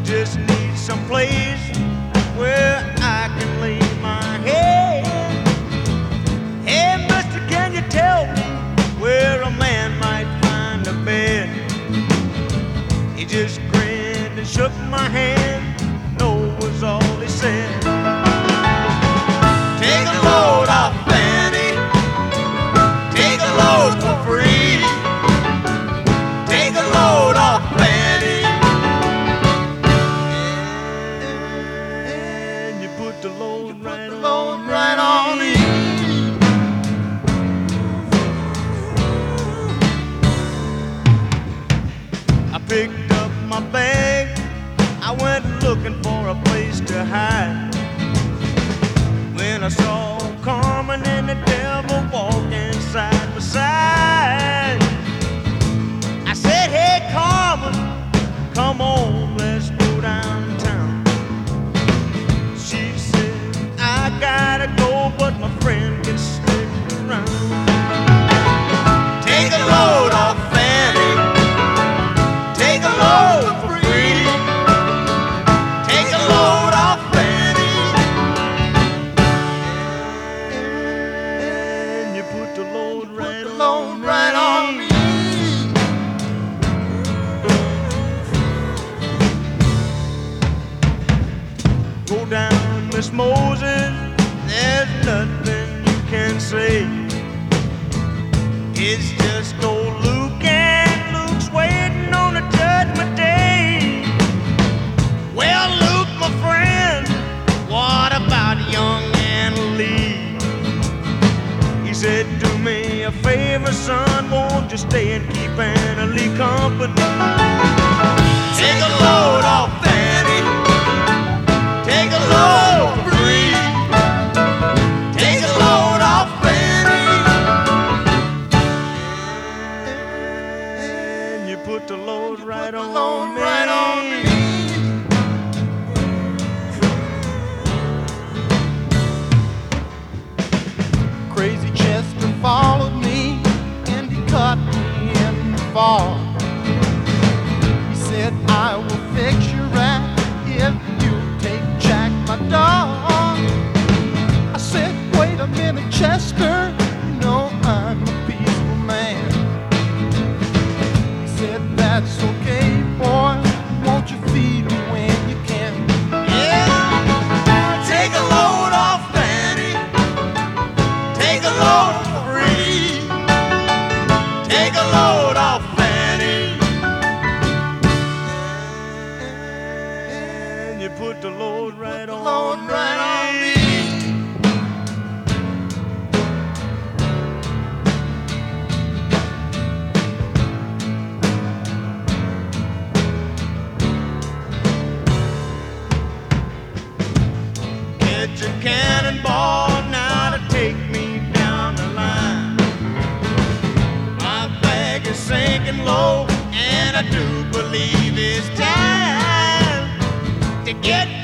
just need some place where I can lay my head. Hey, mister, can you tell me where a man might find a bed? He just grinned and shook my hand. No was all he said. Take a load off Fanny. Take a load for free. Take a load off Fanny. And you put the load right on me. I picked up my bag. I went looking for a place to hide. When I saw Carmen and the devil walking side by side, I said, hey Carmen, come on, let's go downtown. She said, I gotta go, but my friend can stick around. Take a load off Fanny. Take a load for free. Take a load off Fanny. And you put the load right on me. Go down, Miss Moses, there's nothing you can say. It's just old Luke, and Luke's waiting on the judgment day. Well, Luke, my friend, what about young Anna Lee? He said, do me a favor, son, won't you stay and keep Anna Lee company? Take a load off Fanny. Take a load free. Take a load off Fanny. And you put the load right on me. Crazy Chester followed me and he caught me in the fall. He said, I will fix your rat if you take Jack, my dog. I said, wait a minute, Chester, you know I'm a peaceful man. He said, that's okay, boy, won't you feed me when you can? Yeah, take a load off Fanny. Take a load free. Take a load off Fanny. And you put the load right on me. Get your cannonball now to take me down the line. My bag is sinking low, and I do believe it's time to get